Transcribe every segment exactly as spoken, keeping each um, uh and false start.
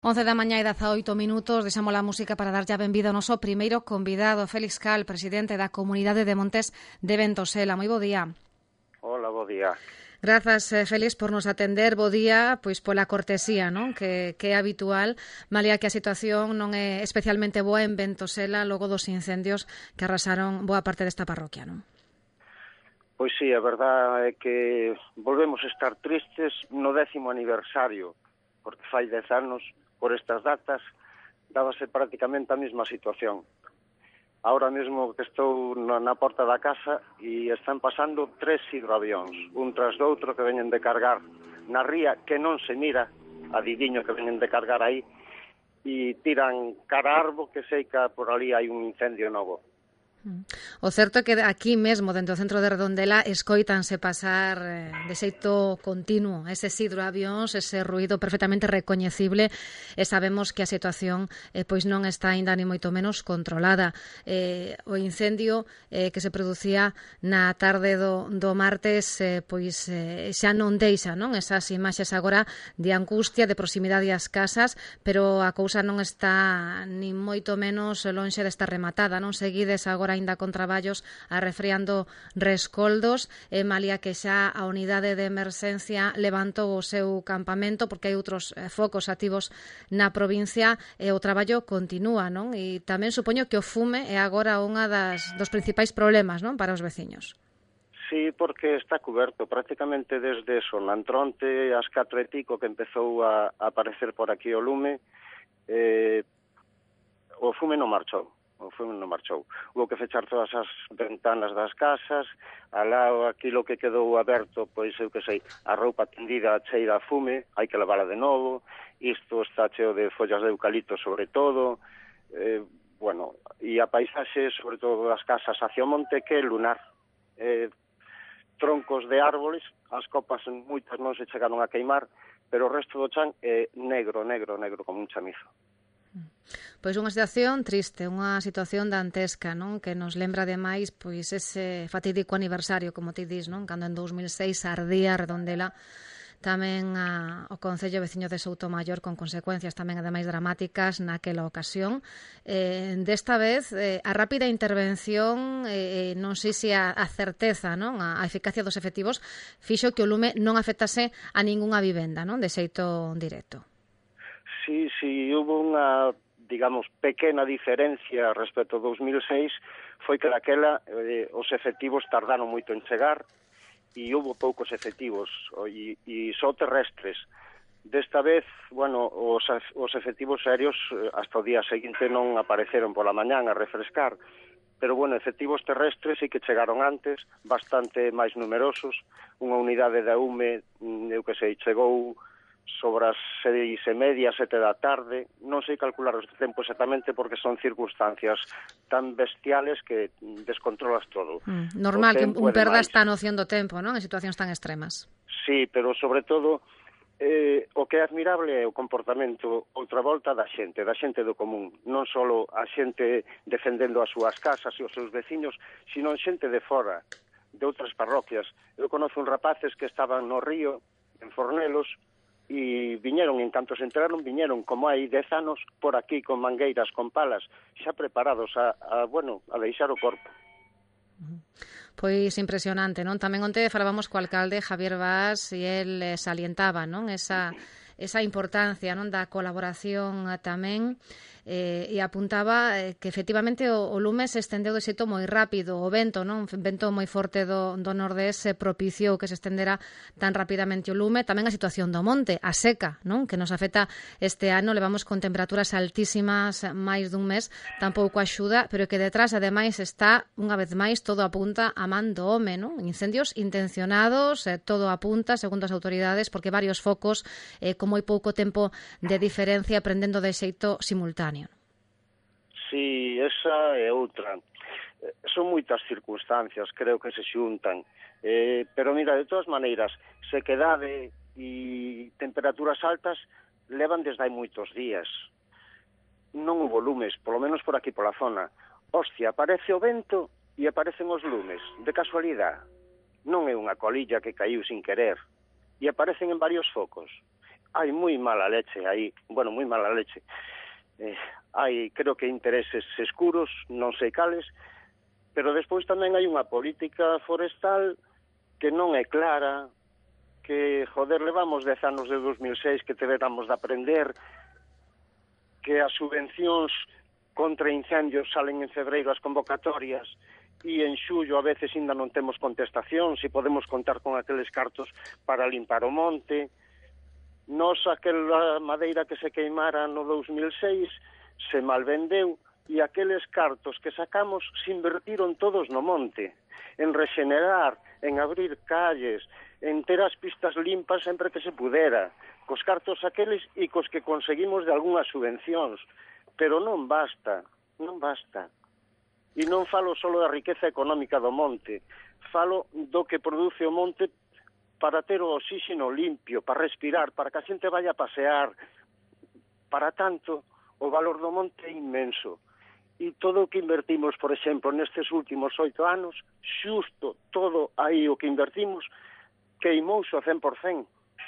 once da mañá e dezaoito minutos, deixamos a música para darlle a benvida ao noso primeiro convidado, Félix Cal, presidente da Comunidade de Montes de Ventosela. Moi bo día. Hola, bo día. Grazas, Félix, por nos atender. Bo día, pois pola cortesía, non? Que, que é habitual, malia que a situación non é especialmente boa en Ventosela logo dos incendios que arrasaron boa parte desta parroquia, non? Pois sí, a verdade é que volvemos a estar tristes no décimo aniversario, porque fai dez anos, por estas datas, dábase prácticamente a mesma situación. Ahora mesmo que estou na, na porta da casa e están pasando tres hidroavións, un tras do outro que veñen de cargar na ría que non se mira, adiviño que veñen de cargar aí, e tiran cara arbo que sei que por ali hai un incendio novo. O certo é que aquí mesmo, dentro do centro de Redondela, escoítanse pasar eh, de xeito continuo eses hidroavións, ese ruído perfectamente recoñecible, e sabemos que a situación eh, pois non está aínda ni moito menos controlada. Eh, o incendio eh, que se producía na tarde do, do martes eh, pois eh, xa non deixa, non? Esas imaxes agora de angustia, de proximidade ás casas, pero a cousa non está ni moito menos lonxe de estar rematada, non? Seguides agora aínda con traballos arrefriando rescoldos, e malia que xa a unidade de emerxencia levantou o seu campamento porque hai outros eh, focos activos na provincia, e o traballo continúa, non? E tamén supoño que o fume é agora unha das dos principais problemas, non, para os veciños. Sí, porque está coberto prácticamente desde Solantronte ás catro e pico que empezou a, a aparecer por aquí o lume. eh, o fume non marchou. O fume non marchou. Hubo que fechar todas as ventanas das casas, alá aquilo que quedou aberto, pois eu que sei, a roupa tendida cheira a fume, hai que lavala de novo, isto está cheo de follas de eucalipto sobre todo, eh, bueno, e a paisaxe, sobre todo das casas hacia o monte, que é lunar. Eh, troncos de árboles, as copas moitas non se chegaron a queimar, pero o resto do chan é negro, negro, negro, como un chamizo. Pois unha situación triste, unha situación dantesca, non? Que nos lembra ademais pois ese fatídico aniversario, como ti dis, non? Cando en dous mil seis ardía Redondela, tamén a, o Concello veciño de Soutomaior, con consecuencias tamén ademais dramáticas naquela ocasión. Eh, desta vez, eh, a rápida intervención, eh, non sei se a, a certeza, non? A, a eficacia dos efectivos fixo que o lume non afectase a ningunha vivenda, non? De xeito directo. Sí, sí, hubo unha, digamos, pequena diferencia respecto ao dous mil seis, foi que daquela eh, os efectivos tardaron moito en chegar e hubo poucos efectivos, e, e só terrestres. Desta vez, bueno, os, os efectivos aéreos hasta o día seguinte non apareceron pola mañán a refrescar, pero, bueno, efectivos terrestres sí que chegaron antes, bastante máis numerosos. Unha unidade da U M E, eu que sei, chegou sobre as seis e media, sete da tarde. Non sei calcular o tempo exactamente porque son circunstancias tan bestiales que descontrolas todo. Mm, normal que un perda esta noción do tempo, non? En situacións tan extremas. Sí, pero sobre todo eh, o que é admirable é o comportamento outra volta da xente, da xente do común. Non só a xente defendendo as súas casas e os seus veciños, sino xente de fora, de outras parroquias. Eu conozo un rapaces que estaban no río, en Fornelos, e viñeron, en canto se enteraron, viñeron como hai dez anos por aquí con mangueiras, con palas, xa preparados a, a bueno, a deixar o corpo. Pois impresionante, non? Tamén onte falábamos co alcalde Javier Vaz e el eh, salientaba, non? Esa esa importancia, non, da colaboración tamén, eh, e apuntaba eh, que efectivamente o, o lume se estendeu de xeito moi rápido, o vento, non, vento moi forte do, do nordés se propiciou que se estendera tan rapidamente o lume, tamén a situación do monte, a seca, non, que nos afecta este ano, levamos con temperaturas altísimas máis dun mes, tampouco axuda, pero que detrás ademais está, unha vez máis, todo apunta a man do home, non, incendios intencionados, eh, todo apunta, segundo as autoridades, porque varios focos, eh, con moi pouco tempo de diferencia, prendendo de xeito simultáneo. Sí, esa é outra. Son moitas circunstancias, creo que se xuntan. Eh, pero mira, de todas maneiras, sequedade e temperaturas altas levan desde hai moitos días. Non hubo lumes, polo menos por aquí pola zona. Hostia, aparece o vento e aparecen os lumes, de casualidade. Non é unha colilla que caiu sin querer. E aparecen en varios focos. hai moi mala leche aí, bueno, moi mala leche. Eh, hai, creo que intereses escuros, non sei cales, pero despois tamén hai unha política forestal que non é clara, que, joder, levamos dez anos de dos mil seis que deberamos de aprender, que as subvencións contra incendios salen en febreiro as convocatorias e en xullo a veces ainda non temos contestación, se podemos contar con aqueles cartos para limpar o monte. Nos, aquela madeira que se queimara no dos mil seis se malvendeu e aqueles cartos que sacamos se invertiron todos no monte, en regenerar, en abrir calles, en ter as pistas limpas sempre que se pudera, cos cartos aqueles e cos que conseguimos de algunhas subvencións. Pero non basta, non basta. E non falo só da riqueza económica do monte, falo do que produce o monte para ter o oxígeno limpio, para respirar, para que a xente vaya a pasear. Para tanto, o valor do monte é inmenso. E todo o que invertimos, por exemplo, nestes últimos oito anos, xusto todo aí o que invertimos, queimouse ao cen por cen.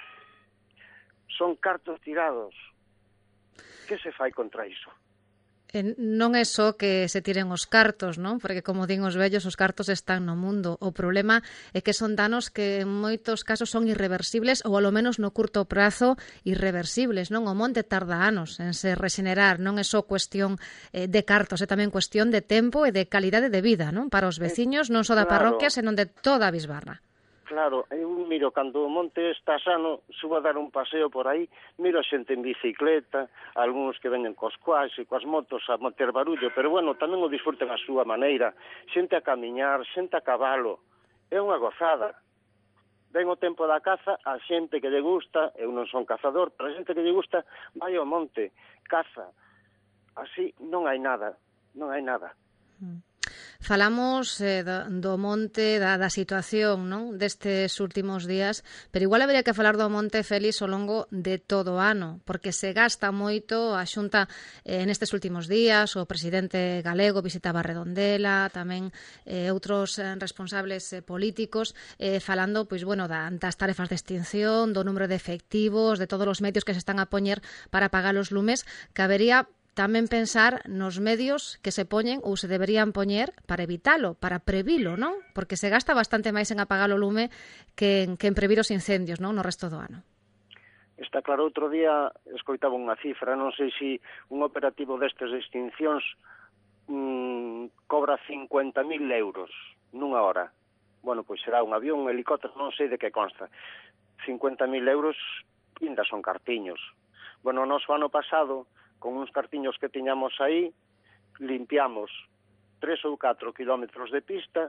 Son cartos tirados. Que se fai contra iso? Eh, non é só que se tiren os cartos, non? Porque, como din os vellos, os cartos están no mundo. O problema é que son danos que en moitos casos son irreversibles ou, alo menos, no curto prazo, irreversibles, non? O monte tarda anos en se regenerar. Non é só cuestión eh, de cartos, é tamén cuestión de tempo e de calidade de vida, non? Para os veciños, non só da Claro. parroquia, senón de toda a Bisbarra. Claro, eu miro, cando o monte está sano, subo a dar un paseo por aí, miro a xente en bicicleta, algúns que venen cos cuas e coas motos a meter barullo, pero bueno, tamén o disfruten a súa maneira, xente a camiñar, xente a cabalo, é unha gozada. Ven o tempo da caza, a xente que lle gusta, eu non son cazador, pero a xente que lle gusta, vai ao monte, caza. Así non hai nada, non hai nada. Mm. Falamos eh, do, do monte, da, da situación, non? Destes últimos días, pero igual habería que falar do monte, Félix, ao longo de todo o ano, porque se gasta moito. A Xunta eh, nestes últimos días, o presidente galego visitaba Redondela, tamén eh, outros eh, responsables eh, políticos, eh, falando pois, bueno, da, das tarefas de extinción, do número de efectivos, de todos os medios que se están a poñer para apagar os lumes, que habería tamén pensar nos medios que se poñen ou se deberían poñer para evitalo, para previlo, non? Porque se gasta bastante máis en apagar o lume que en, que en previr os incendios, non? No resto do ano. Está claro, outro día escoitaba unha cifra, non sei se un operativo destes de extincións mmm, cobra cincuenta mil euros nunha hora. Bueno, pois será un avión, un helicóptero, non sei de que consta. cincuenta mil euros ainda son cartiños. Bueno, nos ano pasado, con uns cartiños que tiñamos aí, limpiamos tres ou catro kilómetros de pista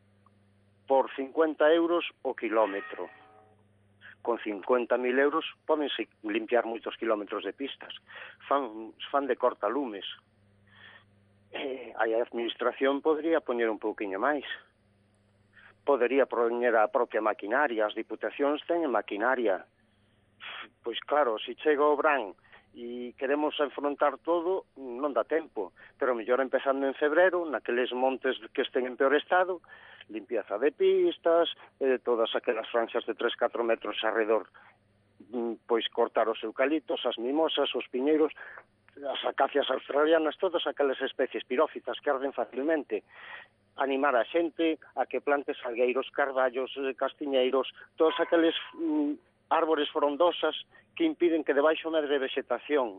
por cincuenta euros o kilómetro. Con cincuenta mil euros pódense limpiar moitos kilómetros de pistas. Fan, fan de cortalumes. Eh, a administración podría poñer un pouquiño máis. Podería poñer a propia maquinaria. As diputacións teñen maquinaria. Pois claro, se chega o verán e queremos enfrontar todo, non dá tempo, pero mellor empezando en febrero, naqueles montes que estén en peor estado, limpieza de pistas, eh, todas aquelas franxas de tres a catro metros arredor, pois cortar os eucaliptos, as mimosas, os piñeiros, as acacias australianas, todas aquelas especies pirófitas que arden facilmente, animar a xente a que plante salgueiros, carballos, castiñeiros, todos aqueles mm, árbores frondosas que impiden que debaixo medre vegetación.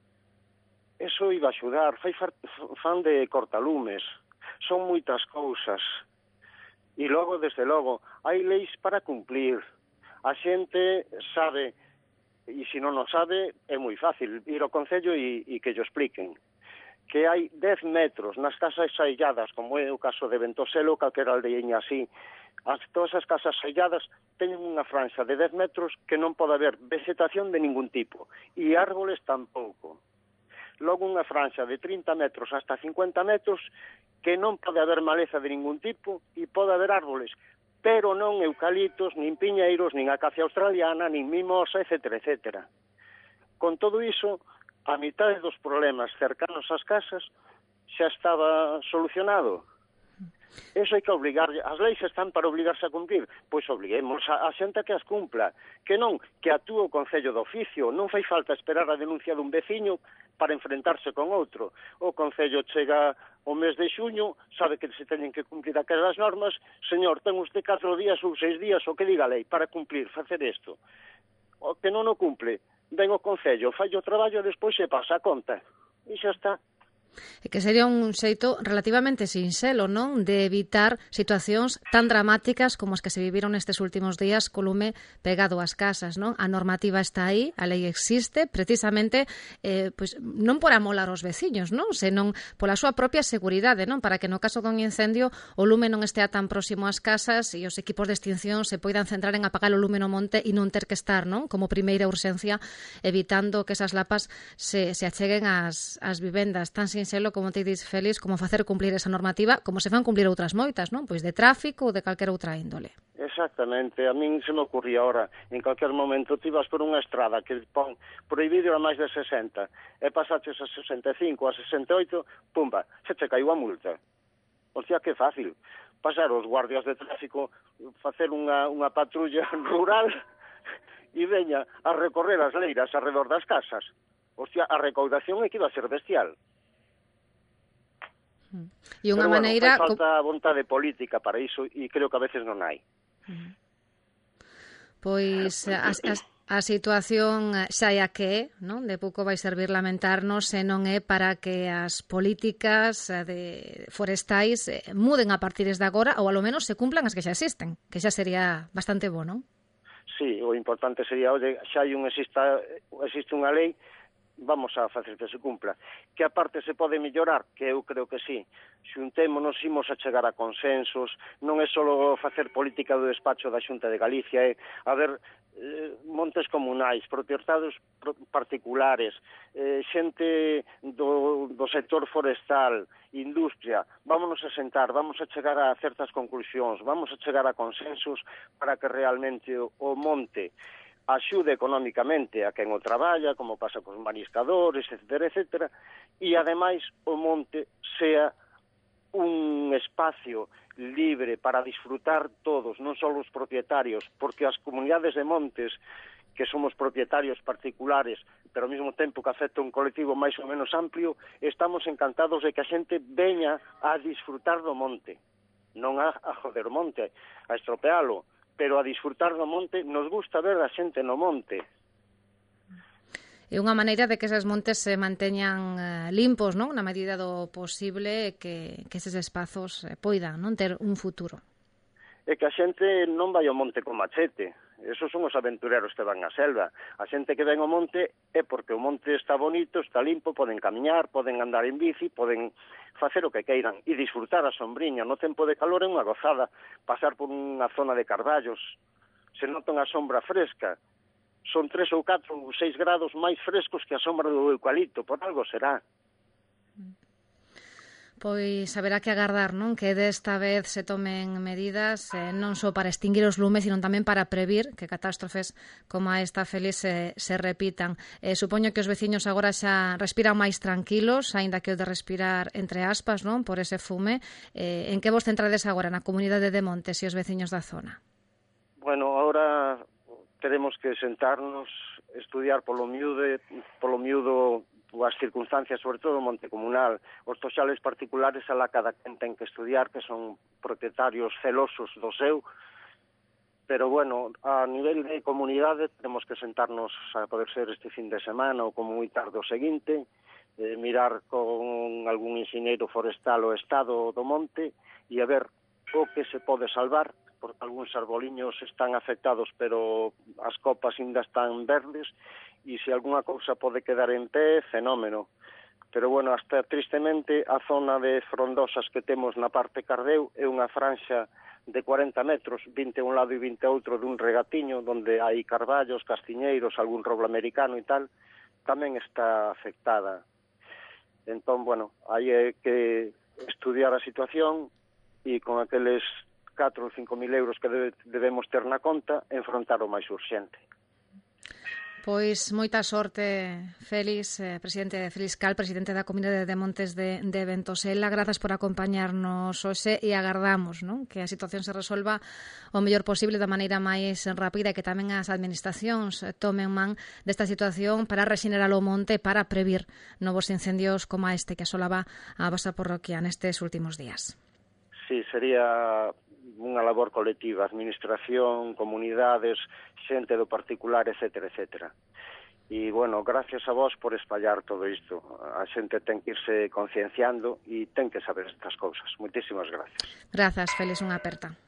Eso iba a axudar. Fai fan de cortalumes. Son moitas cousas. E logo, desde logo, hai leis para cumplir. A xente sabe, e se non o sabe, é moi fácil ir ao Concello e, e que llo expliquen. Que hai dez metros nas casas ailladas, como é o caso de Ventoselo, calquera aldeiña así. As, todas as casas ailladas teñen unha franxa de dez metros que non pode haber vegetación de ningún tipo, e árboles tampouco. Logo unha franxa de trinta metros hasta cincuenta metros que non pode haber maleza de ningún tipo e pode haber árboles, pero non eucaliptos, nin piñeiros, nin acacia australiana, nin mimosa, etcétera, etcétera. Con todo iso, a mitad dos problemas cercanos ás casas xa estaba solucionado. Eso hai que obligar, as leis están para obligarse a cumprir, pois obliguemos a, a xente que as cumpla, que non, que actúe o Concello de Oficio, non fai falta esperar a denuncia dun veciño para enfrentarse con outro. O Concello chega o mes de xuño, sabe que se teñen que cumplir aquelas normas, señor, ten usted catro días ou seis días, o que diga a lei, para cumplir, facer isto. O que non o cumple, ven o Concello, fai o traballo e despois se pasa a conta, e xa está. E que sería un xeito relativamente sinxelo, non? De evitar situacións tan dramáticas como as que se viviron nestes últimos días co lume pegado ás casas, non? A normativa está aí, a lei existe, precisamente eh, pois, non por amolar os veciños, non? Senón pola súa propia seguridade, non? Para que no caso dun incendio o lume non estea tan próximo ás casas e os equipos de extinción se poidan centrar en apagar o lume no monte e non ter que estar, non? Como primeira urxencia, evitando que esas lapas se, se acheguen ás, ás vivendas tan sinxelo, como te dis, Félix, como facer cumplir esa normativa, como se fan cumplir outras moitas, non? Pois de tráfico ou de calquera outra índole. Exactamente, a min se me ocurría ahora, en calquer momento ti vas por unha estrada que pon prohibido a máis de sesenta, e pasaches a sesenta e cinco, a sesenta e oito, pumba, se te caiu a multa. Hostia, que fácil. Pasar os guardias de tráfico, facer unha, unha patrulla rural e veña a recorrer as leiras arredor das casas. Hostia, a recaudación é que iba a ser bestial. E unha Pero, maneira... bueno, fai falta vontade política para iso e creo que a veces non hai. Pois a, a, a situación xa é a que é, non? De pouco vai servir lamentarnos se non é para que as políticas de forestais muden a partir de agora ou ao menos se cumplan as que xa existen, que xa sería bastante bo, non? Sí, o importante sería, oye, xa hai un exista, existe unha lei, vamos a facer que se cumpla. Que a parte se pode mellorar, que eu creo que sí. Xuntémonos, imos a chegar a consensos, non é só facer política do despacho da Xunta de Galicia, é haber eh, montes comunais, propietarios particulares, eh, xente do, do sector forestal, industria, vámonos a sentar, vamos a chegar a certas conclusións, vamos a chegar a consensos para que realmente o, o monte axude económicamente a quen o traballa, como pasa cos mariscadores, etcétera, etcétera, e ademais o monte sea un espacio libre para disfrutar todos, non só os propietarios, porque as comunidades de montes, que somos propietarios particulares, pero ao mesmo tempo que afecta un colectivo máis ou menos amplio, estamos encantados de que a xente veña a disfrutar do monte, non a, a joder o monte, a estropealo, pero a disfrutar do monte, nos gusta ver a xente no monte. É unha maneira de que eses montes se manteñan eh, limpos, non? Na medida do posible que, que eses espazos eh, poidan, non, ter un futuro. É que a xente non vai ao monte con machete. Esos son os aventureros que van á selva. A xente que ven ao monte é porque o monte está bonito, está limpo, poden camiñar, poden andar en bici, poden facer o que queiran e disfrutar a sombriña. No tempo de calor é unha gozada pasar por unha zona de carballos. Se nota unha sombra fresca. Son tres ou catro ou seis grados máis frescos que a sombra do eucalipto. Por algo será. Pois haberá que agardar, non? Que desta vez se tomen medidas eh, non só para extinguir os lumes, sino tamén para previr que catástrofes como esta, Félix, se, se repitan. Eh, supoño que os veciños agora xa respiran máis tranquilos, aínda que o de respirar entre aspas, non? Por ese fume. Eh, en que vos centrades agora? Na comunidade de Montes e os veciños da zona? Bueno, agora teremos que sentarnos, estudiar polo miúde, polo miúdo as circunstancias, sobre todo o monte comunal, os toxales particulares alá cada quen ten que estudiar, que son propietarios celosos do seu, pero bueno, a nivel de comunidade temos que sentarnos a poder ser este fin de semana ou como moi tarde o seguinte, eh, mirar con algún enxeñeiro forestal o estado do monte e a ver o que se pode salvar, porque algúns arboliños están afectados, pero as copas ainda están verdes, e se algunha cousa pode quedar en pé, fenómeno. Pero, bueno, hasta tristemente, a zona de frondosas que temos na parte Cardeu é unha franxa de cuarenta metros, vinte a un lado e vinte a outro dun regatiño, donde hai carballos, castiñeiros, algún roble americano e tal, tamén está afectada. Entón, bueno, hai que estudiar a situación e con aqueles catro ou cinco mil euros que debe, debemos ter na conta, enfrontar o máis urxente. Pois moita sorte, Félix, eh, presidente de Feliscal, presidente da Comunidade de Montes de, de Ventosela. Grazas por acompañarnos hoxe e agardamos, non, que a situación se resolva o mellor posible da maneira máis rápida e que tamén as administracións tomen man desta situación para rexenerar o monte, para previr novos incendios como este que asolaba a vosa parroquia nestes últimos días. Sí, sería unha labor colectiva, administración, comunidades, xente do particular, etcétera, etcétera. E, bueno, gracias a vos por espallar todo isto. A xente ten que irse concienciando e ten que saber estas cousas. Moitísimas gracias. Grazas, Félix, unha aperta.